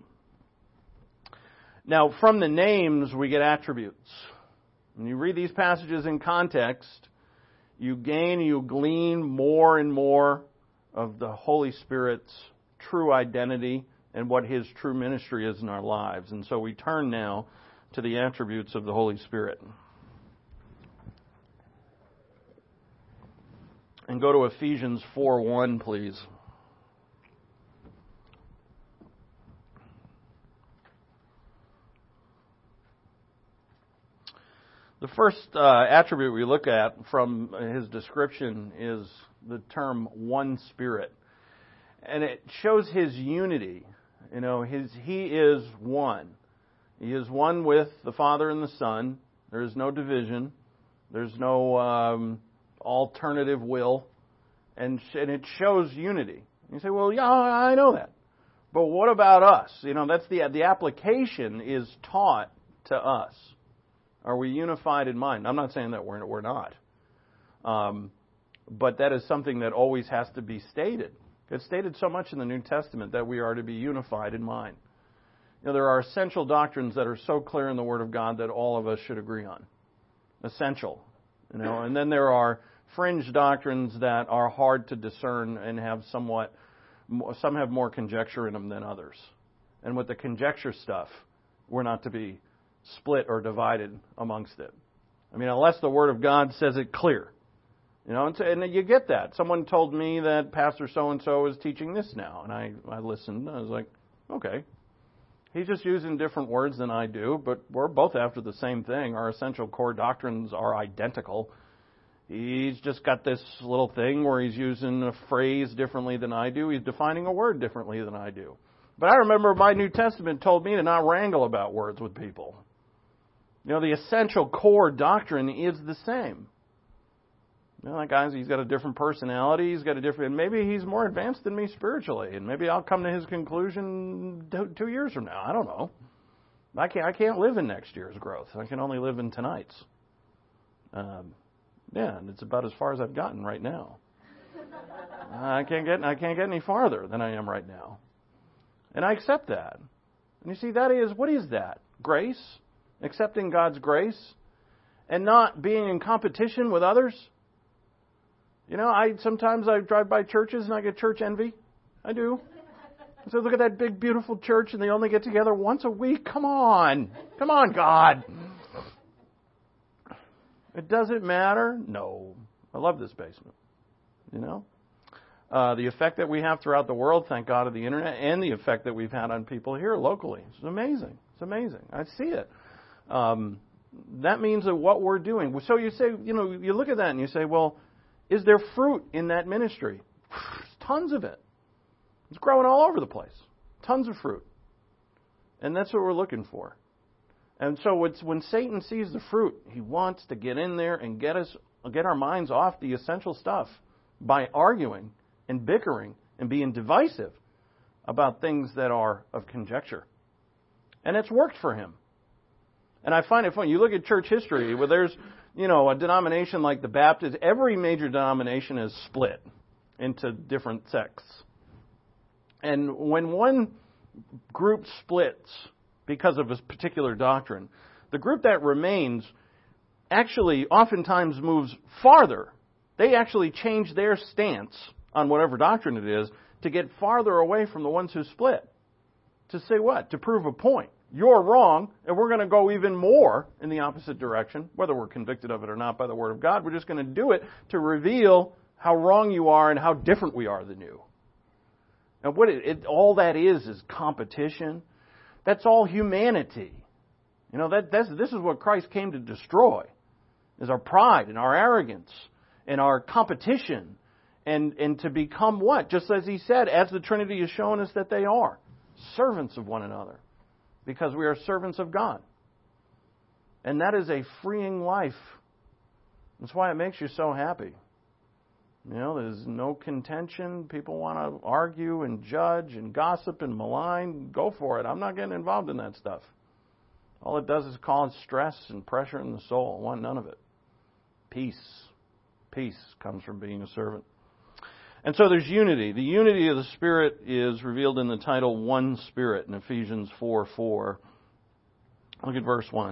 Now, from the names, we get attributes. When you read these passages in context, you glean more and more of the Holy Spirit's true identity and what His true ministry is in our lives. And so we turn now to the attributes of the Holy Spirit. And go to Ephesians 4:1, please. The first attribute we look at from His description is the term one Spirit. And it shows His unity. You know, He is one. He is one with the Father and the Son. There is no division. There's no alternative will. And it shows unity. You say, well, yeah, I know that. But what about us? You know, that's the application is taught to us. Are we unified in mind? I'm not saying that we're not. But that is something that always has to be stated. It's stated so much in the New Testament that we are to be unified in mind. You know, there are essential doctrines that are so clear in the Word of God that all of us should agree on. Essential. You know, and then there are fringe doctrines that are hard to discern and have some have more conjecture in them than others. And with the conjecture stuff, we're not to be split or divided amongst it. I mean, unless the Word of God says it clear. You know, and you get that. Someone told me that Pastor so-and-so is teaching this now. And I listened. I was like, okay. He's just using different words than I do, but we're both after the same thing. Our essential core doctrines are identical. He's just got this little thing where he's using a phrase differently than I do. He's defining a word differently than I do. But I remember my New Testament told me to not wrangle about words with people. You know, the essential core doctrine is the same. You know, that guy's, he's got a different personality. He's got a different, maybe he's more advanced than me spiritually, and maybe I'll come to his conclusion 2 years from now. I don't know. I can't live in next year's growth. I can only live in tonight's. And it's about as far as I've gotten right now. I can't get any farther than I am right now, and I accept that. And you see, what is that? Grace, accepting God's grace, and not being in competition with others. You know, sometimes I drive by churches and I get church envy. I do. I say, look at that big, beautiful church, and they only get together once a week. Come on, God. It doesn't matter. No, I love this basement. You know, the effect that we have throughout the world, thank God, of the internet, and the effect that we've had on people here locally. It's amazing. It's amazing. I see it. That means that what we're doing. So you say, you know, you look at that and you say, well, is there fruit in that ministry? Tons of it. It's growing all over the place. Tons of fruit. And that's what we're looking for. And so when Satan sees the fruit, he wants to get in there and get our minds off the essential stuff by arguing and bickering and being divisive about things that are of conjecture. And it's worked for him. And I find it funny. You look at church history where there's a denomination like the Baptist, every major denomination is split into different sects. And when one group splits because of a particular doctrine, the group that remains actually oftentimes moves farther. They actually change their stance on whatever doctrine it is to get farther away from the ones who split. To say what? To prove a point. You're wrong, and we're going to go even more in the opposite direction, whether we're convicted of it or not by the Word of God. We're just going to do it to reveal how wrong you are and how different we are than you. And all that is competition. That's all humanity. This is what Christ came to destroy, is our pride and our arrogance and our competition, and to become what? Just as he said, as the Trinity has shown us that they are, servants of one another, because we are servants of God. And that is a freeing life. That's why it makes you so happy. There's no contention. People want to argue and judge and gossip and malign. Go for it. I'm not getting involved in that stuff. All it does is cause stress and pressure in the soul. I want none of it. Peace. Peace comes from being a servant. And so there's unity. The unity of the Spirit is revealed in the title One Spirit in Ephesians 4:4. Look at verse 1.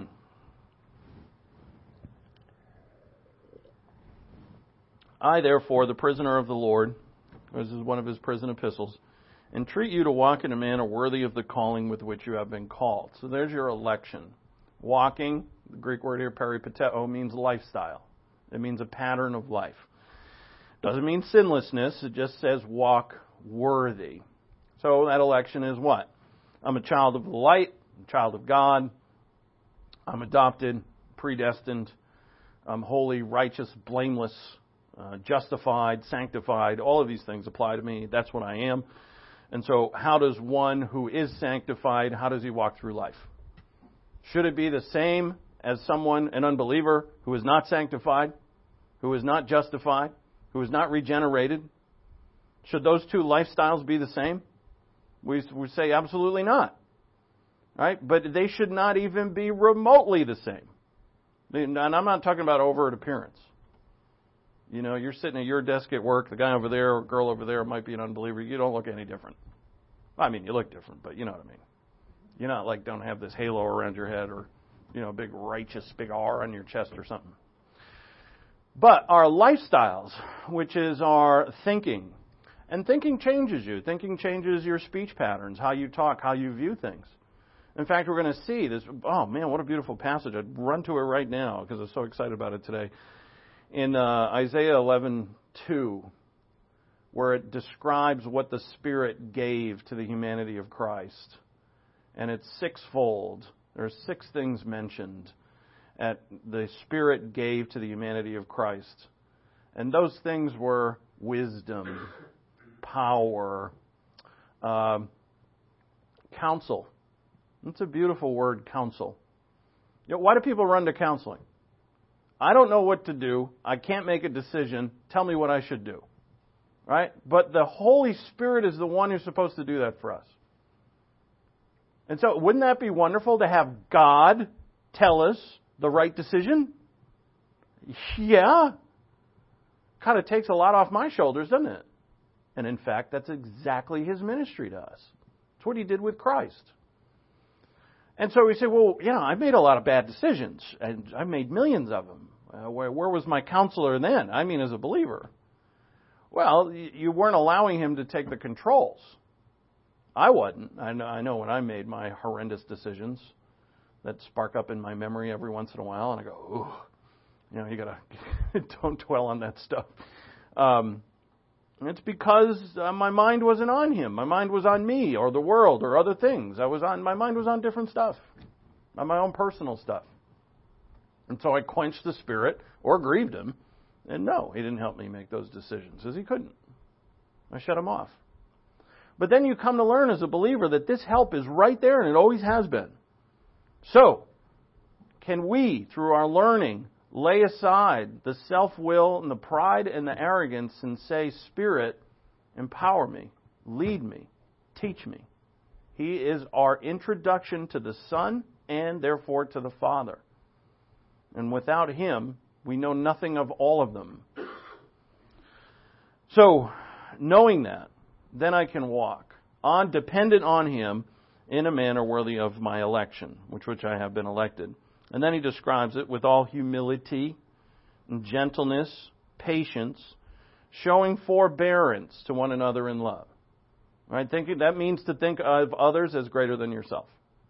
I, therefore, the prisoner of the Lord, this is one of his prison epistles, entreat you to walk in a manner worthy of the calling with which you have been called. So there's your election. Walking, the Greek word here, peripateo, means lifestyle. It means a pattern of life. Doesn't mean sinlessness. It just says walk worthy. So that election is what? I'm a child of the light, a child of God. I'm adopted, predestined. I'm holy, righteous, blameless, justified, sanctified. All of these things apply to me. That's what I am. And so how does one who is sanctified, how does he walk through life? Should it be the same as an unbeliever who is not sanctified, who is not justified, who is not regenerated? Should those two lifestyles be the same? We say absolutely not. Right? But they should not even be remotely the same. And I'm not talking about overt appearance. You're sitting at your desk at work, the guy over there or girl over there might be an unbeliever. You don't look any different. I mean, you look different, but you know what I mean. You're not don't have this halo around your head or, big righteous, big R on your chest or something. But our lifestyles, which is our thinking, and thinking changes you. Thinking changes your speech patterns, how you talk, how you view things. In fact, we're going to see this. Oh, man, what a beautiful passage. I'd run to it right now because I'm so excited about it today. In Isaiah 11:2, where it describes what the Spirit gave to the humanity of Christ. And it's sixfold. There are 6 things mentioned that the Spirit gave to the humanity of Christ. And those things were wisdom, power, counsel. That's a beautiful word, counsel. Why do people run to counseling? I don't know what to do. I can't make a decision. Tell me what I should do. Right? But the Holy Spirit is the one who's supposed to do that for us. And so wouldn't that be wonderful to have God tell us the right decision? Yeah. Kind of takes a lot off my shoulders, doesn't it? And in fact, that's exactly His ministry to us. It's what He did with Christ. And so we say, well, I've made a lot of bad decisions, and I've made millions of them. Where was my counselor then? I mean, as a believer. Well, you weren't allowing him to take the controls. I wasn't. I know when I made my horrendous decisions that spark up in my memory every once in a while, and I go, ooh, you gotta don't dwell on that stuff. It's because my mind wasn't on Him. My mind was on me or the world or other things. My mind was on different stuff, on my own personal stuff. And so I quenched the Spirit or grieved Him. And no, He didn't help me make those decisions, because He couldn't. I shut Him off. But then you come to learn as a believer that this help is right there, and it always has been. So, can we, through our learning, lay aside the self-will and the pride and the arrogance and say, Spirit, empower me, lead me, teach me. He is our introduction to the Son and therefore to the Father. And without Him, We know nothing of all of them. So, knowing that, then I can walk on, dependent on Him, in a manner worthy of my election, which I have been elected. And then he describes it with all humility and gentleness, patience, showing forbearance to one another in love. Right? That means to think of others as greater than yourself.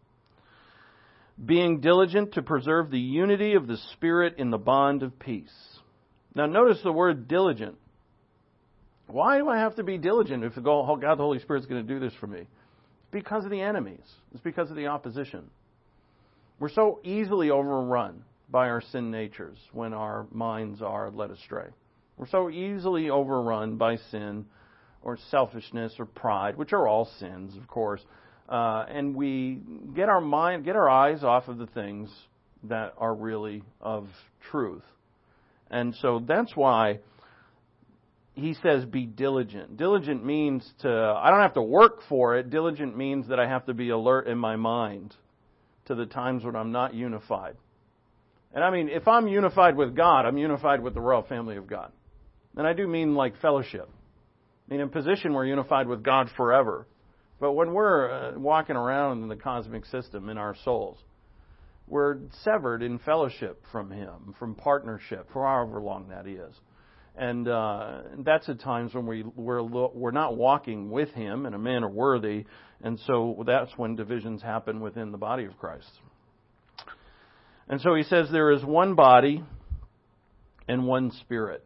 Being diligent to preserve the unity of the Spirit in the bond of peace. Now notice the word diligent. Why do I have to be diligent if God the Holy Spirit is going to do this for me? It's because of the enemies. It's because of the opposition. We're so easily overrun by our sin natures when our minds are led astray. We're so easily overrun by sin or selfishness or pride, which are all sins, of course. And we get our eyes off of the things that are really of truth. And so that's why he says be diligent. Diligent means I don't have to work for it. Diligent means that I have to be alert in my mind to the times when I'm not unified. And I mean, if I'm unified with God, I'm unified with the royal family of God. And I do mean like fellowship. I mean, in position, we're unified with God forever. But when we're walking around in the cosmic system in our souls, we're severed in fellowship from Him, from partnership, for however long that is. And that's at times when we're not walking with Him in a manner worthy, and so that's when divisions happen within the body of Christ. And so he says there is one body and one Spirit.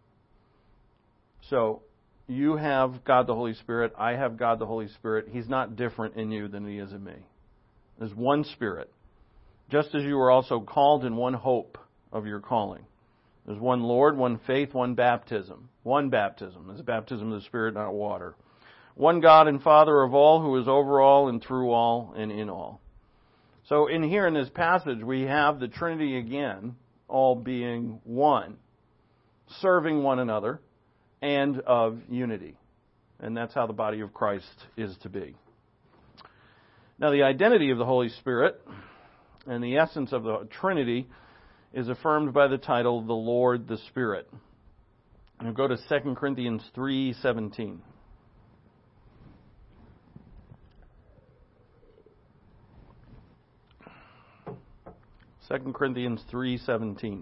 So you have God the Holy Spirit. I have God the Holy Spirit. He's not different in you than He is in me. There's one Spirit. Just as you were also called in one hope of your calling. There's one Lord, one faith, one baptism. One baptism. There's a baptism of the Spirit, not water. One God and Father of all, who is over all and through all and in all. So in this passage, we have the Trinity again, all being one, serving one another, and of unity. And that's how the body of Christ is to be. Now, the identity of the Holy Spirit and the essence of the Trinity is affirmed by the title, the Lord, the Spirit. And we'll go to 2 Corinthians 3:17. 2 Corinthians 3:17.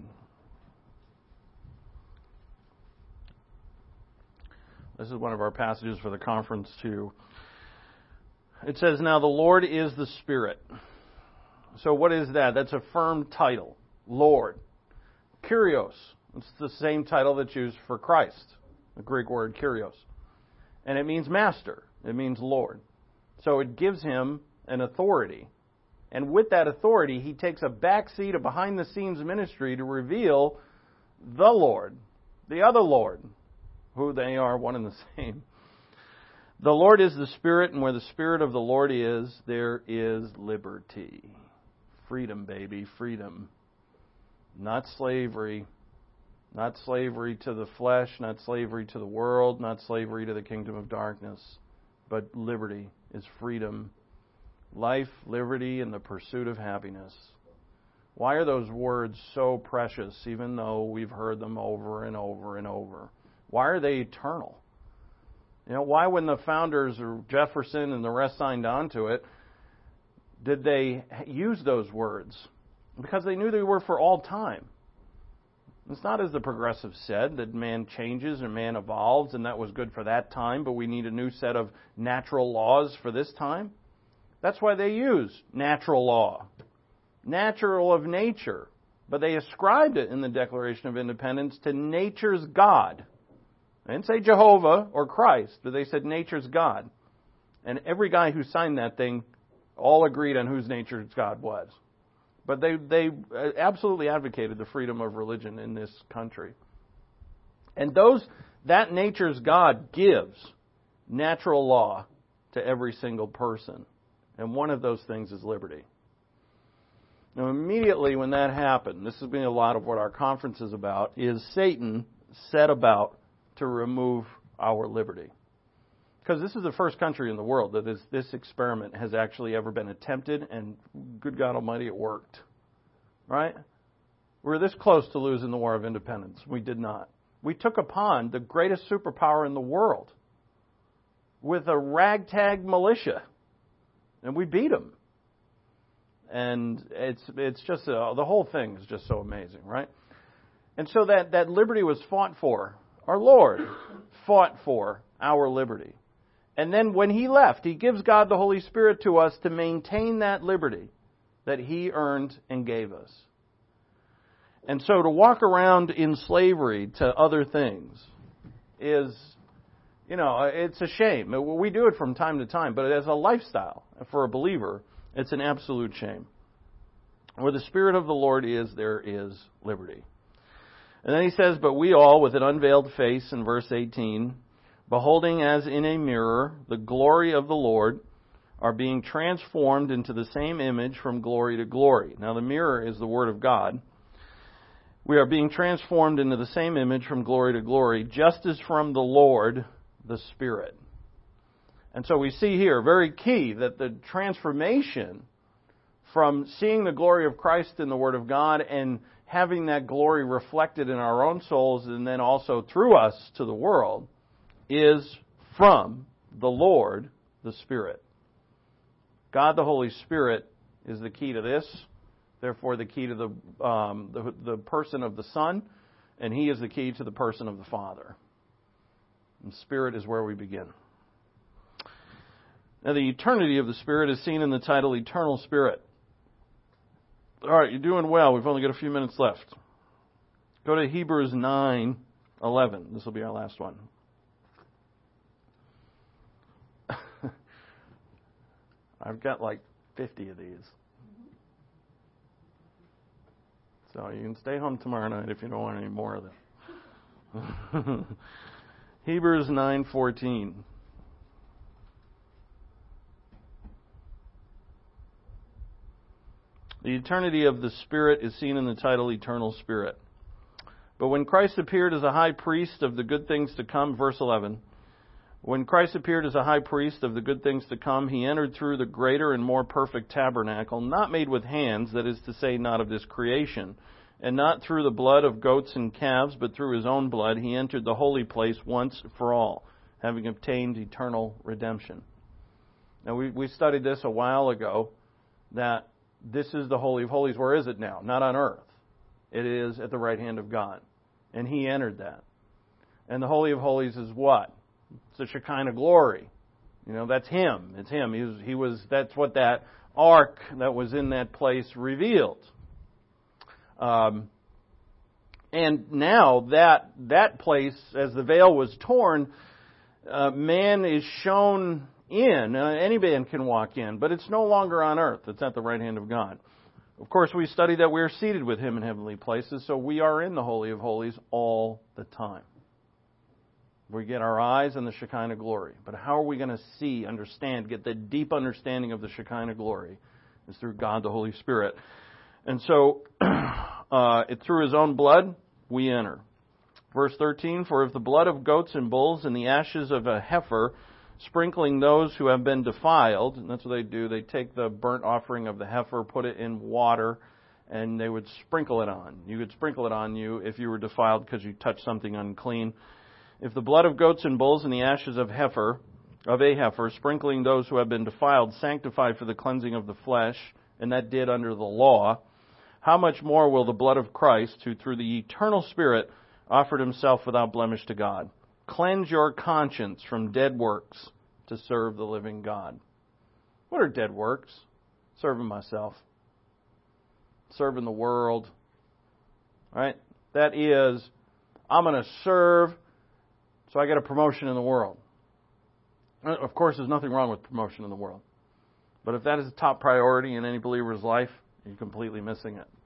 This is one of our passages for the conference too. It says, now the Lord is the Spirit. So what is that? That's a firm title. Lord. Kyrios. It's the same title that's used for Christ. The Greek word Kyrios. And it means master. It means Lord. So it gives Him an authority. And with that authority, He takes a backseat, a behind-the-scenes ministry to reveal the Lord, the other Lord, who they are one and the same. The Lord is the Spirit, and where the Spirit of the Lord is, there is liberty. Freedom, baby, freedom. Not slavery. Not slavery to the flesh, not slavery to the world, not slavery to the kingdom of darkness, but liberty is freedom. Life, liberty, and the pursuit of happiness. Why are those words so precious, even though we've heard them over and over and over? Why are they eternal? Why when the founders, or Jefferson and the rest signed on to it, did they use those words? Because they knew they were for all time. It's not as the progressives said, that man changes and man evolves, and that was good for that time, but we need a new set of natural laws for this time. That's why they use natural law, natural of nature. But they ascribed it in the Declaration of Independence to nature's God. They didn't say Jehovah or Christ, but they said nature's God. And every guy who signed that thing all agreed on whose nature's God was. But they absolutely advocated the freedom of religion in this country. And that nature's God gives natural law to every single person. And one of those things is liberty. Now, immediately when that happened, this has been a lot of what our conference is about, is Satan set about to remove our liberty. Because this is the first country in the world that this experiment has actually ever been attempted, and good God Almighty, it worked. Right? We were this close to losing the War of Independence. We did not. We took upon the greatest superpower in the world with a ragtag militia, and we beat them. And it's just, the whole thing is just so amazing, right? And so that liberty was fought for. Our Lord fought for our liberty. And then when He left, He gives God the Holy Spirit to us to maintain that liberty that He earned and gave us. And so to walk around in slavery to other things is, it's a shame. We do it from time to time, but as a lifestyle for a believer, it's an absolute shame. Where the Spirit of the Lord is, there is liberty. And then he says, but we all, with an unveiled face, in verse 18, beholding as in a mirror the glory of the Lord, are being transformed into the same image from glory to glory. Now the mirror is the Word of God. We are being transformed into the same image from glory to glory, just as from the Lord, the Spirit. And so we see here, very key, that the transformation from seeing the glory of Christ in the Word of God and having that glory reflected in our own souls and then also through us to the world is from the Lord, the Spirit. God, the Holy Spirit, is the key to this. Therefore, the key to the person of the Son, and He is the key to the person of the Father. And Spirit is where we begin. Now, the eternity of the Spirit is seen in the title Eternal Spirit. All right, you're doing well. We've only got a few minutes left. Go to Hebrews 9:11. This will be our last one. I've got like 50 of these. So you can stay home tomorrow night if you don't want any more of them. Hebrews 9:14. The eternity of the Spirit is seen in the title Eternal Spirit. But when Christ appeared as a high priest of the good things to come, verse 11, when Christ appeared as a high priest of the good things to come, He entered through the greater and more perfect tabernacle, not made with hands, that is to say, not of this creation, and not through the blood of goats and calves, but through His own blood, He entered the holy place once for all, having obtained eternal redemption. Now, we studied this a while ago, that this is the Holy of Holies. Where is it now? Not on earth. It is at the right hand of God. And He entered that. And the Holy of Holies is what? It's the Shekinah glory. That's Him. It's Him. He was. That's what that ark that was in that place revealed. And now that place, as the veil was torn, man is shown in. Any man can walk in, but it's no longer on earth. It's at the right hand of God. Of course, we study that we are seated with Him in heavenly places, so we are in the Holy of Holies all the time. We get our eyes on the Shekinah glory. But how are we going to see, understand, get the deep understanding of the Shekinah glory? It's through God, the Holy Spirit. And so, through His own blood, we enter. Verse 13, for if the blood of goats and bulls and the ashes of a heifer, sprinkling those who have been defiled, and that's what they do, they take the burnt offering of the heifer, put it in water, and they would sprinkle it on. You could sprinkle it on you if you were defiled because you touched something unclean. If the blood of goats and bulls and the ashes of a heifer, sprinkling those who have been defiled, sanctify for the cleansing of the flesh, and that did under the law, how much more will the blood of Christ, who through the eternal Spirit offered Himself without blemish to God, cleanse your conscience from dead works to serve the living God? What are dead works? Serving myself. Serving the world. Right? That is, I'm going to serve so I get a promotion in the world. Of course, there's nothing wrong with promotion in the world. But if that is a top priority in any believer's life, you're completely missing it.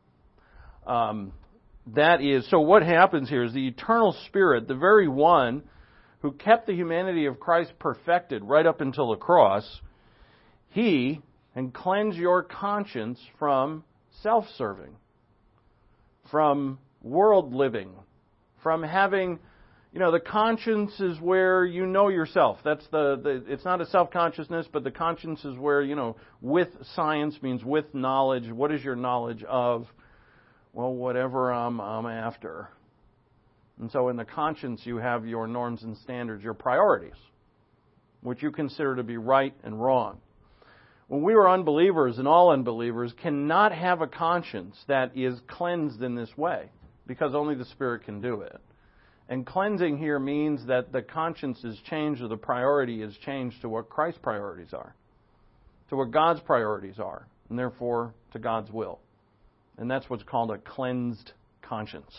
So what happens here is the eternal Spirit, the very one who kept the humanity of Christ perfected right up until the cross, He can cleanse your conscience from self-serving, from world living, from having, the conscience is where you know yourself. That's it's not a self-consciousness, but the conscience is where, with science means with knowledge. What is your knowledge of? Well, whatever I'm after. And so in the conscience, you have your norms and standards, your priorities, which you consider to be right and wrong. When we are unbelievers, and all unbelievers cannot have a conscience that is cleansed in this way, because only the Spirit can do it. And cleansing here means that the conscience is changed, or the priority is changed to what Christ's priorities are, to what God's priorities are, and therefore to God's will. And that's what's called a cleansed conscience.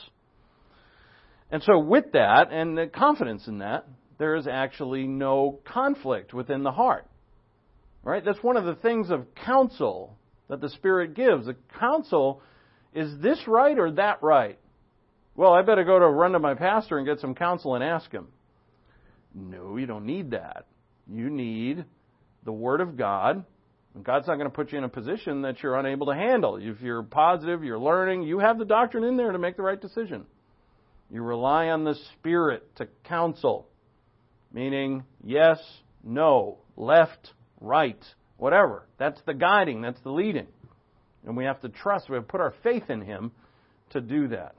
And so with that, and the confidence in that, there is actually no conflict within the heart. Right? That's one of the things of counsel that the Spirit gives. The counsel, is this right or that right? Well, I better run to my pastor and get some counsel and ask him. No, you don't need that. You need the Word of God. And God's not going to put you in a position that you're unable to handle. If you're positive, you're learning, you have the doctrine in there to make the right decision. You rely on the Spirit to counsel, meaning yes, no, left, right, whatever. That's the guiding, that's the leading. And we have to trust, we have to put our faith in Him to do that.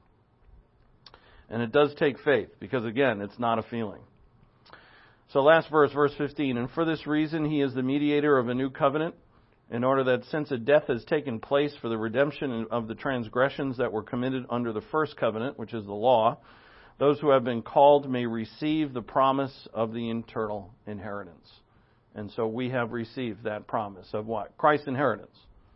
And it does take faith, because again, it's not a feeling. So last verse 15, and for this reason He is the mediator of a new covenant, in order that since a death has taken place for the redemption of the transgressions that were committed under the first covenant, which is the law, those who have been called may receive the promise of the eternal inheritance. And so we have received that promise of what? Christ's inheritance.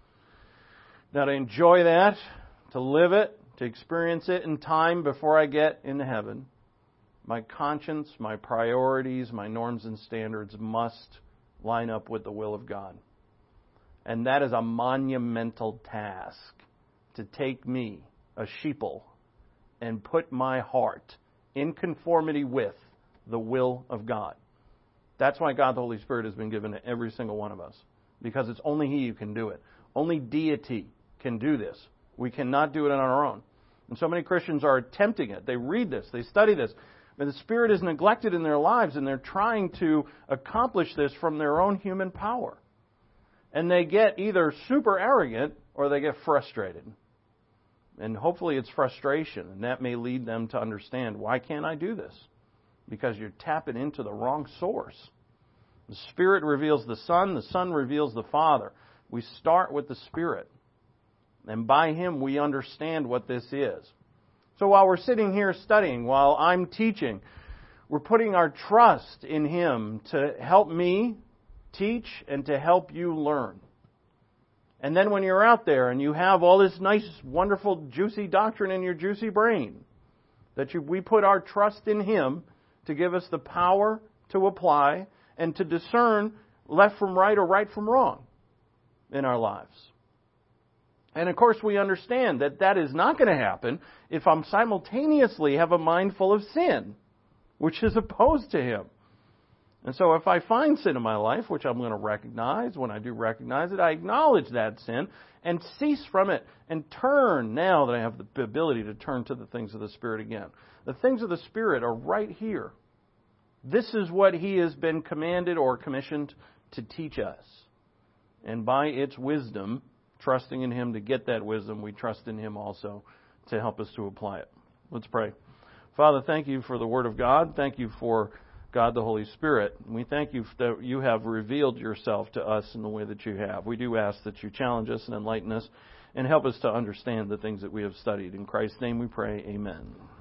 Now to enjoy that, to live it, to experience it in time before I get into heaven, my conscience, my priorities, my norms and standards must line up with the will of God. And that is a monumental task, to take me, a sheeple, and put my heart in conformity with the will of God. That's why God the Holy Spirit has been given to every single one of us, because it's only He who can do it. Only deity can do this. We cannot do it on our own. And so many Christians are attempting it. They read this, they study this, but the Spirit is neglected in their lives, and they're trying to accomplish this from their own human power. And they get either super arrogant or they get frustrated. And hopefully it's frustration, and that may lead them to understand, why can't I do this? Because you're tapping into the wrong source. The Spirit reveals the Son reveals the Father. We start with the Spirit. And by Him we understand what this is. So while we're sitting here studying, while I'm teaching, we're putting our trust in Him to help me teach and to help you learn. And then when you're out there and you have all this nice, wonderful, juicy doctrine in your juicy brain, we put our trust in Him to give us the power to apply and to discern left from right or right from wrong in our lives. And of course we understand that that is not going to happen if I'm simultaneously have a mind full of sin, which is opposed to Him. And so if I find sin in my life, which I'm going to recognize, when I do recognize it, I acknowledge that sin and cease from it and turn, now that I have the ability to turn to the things of the Spirit again. The things of the Spirit are right here. This is what He has been commanded or commissioned to teach us. And by its wisdom, trusting in Him to get that wisdom, we trust in Him also to help us to apply it. Let's pray. Father, thank You for the Word of God. Thank You for God the Holy Spirit. We thank You that You have revealed Yourself to us in the way that You have. We do ask that You challenge us and enlighten us and help us to understand the things that we have studied. In Christ's name we pray, amen.